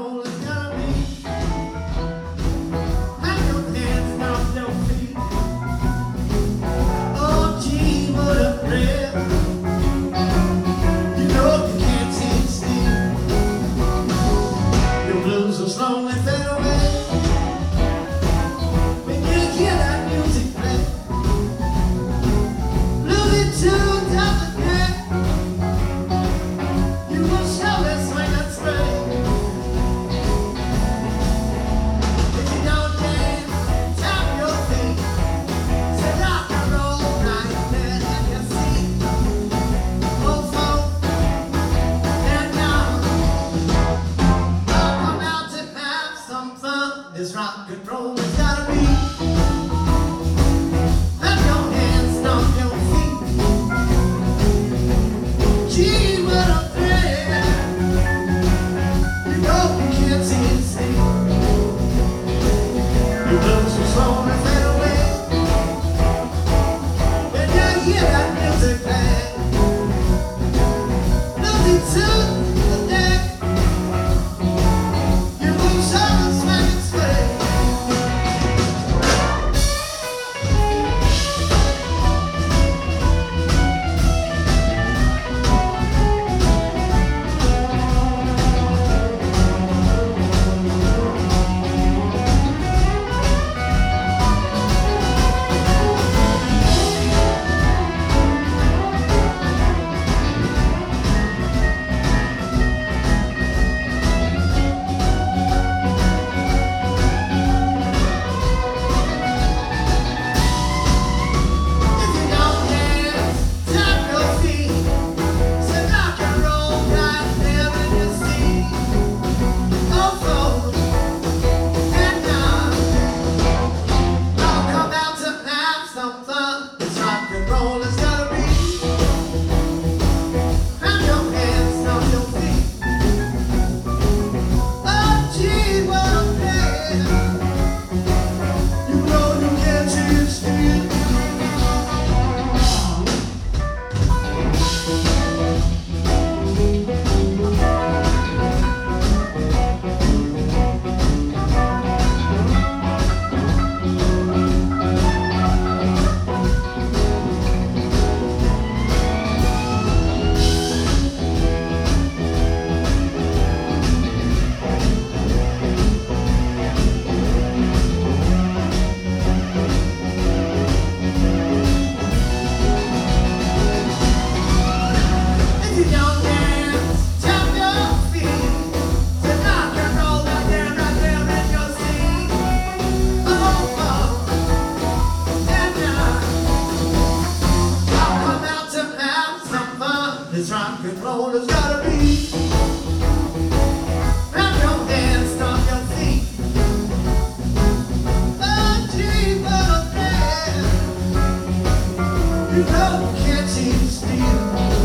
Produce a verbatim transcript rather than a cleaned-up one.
roll is gonna be. Have your hands, stop your feet. Oh, gee, what a thrill. You know you can't sit still. Your blues will slowly fade away when you hear that music play. Moving to the again, you will surely swing and sway. If you don't dance, tap your feet. Say rock and roll right there in your seat. Oh, folk, and now, I'll come out to have some fun. This rock and roll has gotta be. Clap your hands, stomp your feet. Gee, what a thrill. You know you can't see it still. Your blues will slowly fade away when you hear that music play. Looking to the deck, you will surely swing and sway. If you don't dance, tap your feet. Say rock and roll right there in your seat. Oh, folk, and now, I'll come out to have some fun. This rock and roll has gotta be. Clap your hands, stomp your feet. Oh, gee, what a thrill. You know you can't sit still. If you don't dance, tap your feet. Say rock and roll right there, right there in your seat. Oh, oh, and now, I'll come out to have some fun. This rock and roll has gotta be. Clap your hands, stomp your feet. Oh, gee, what a thrill. You know you can't sit still.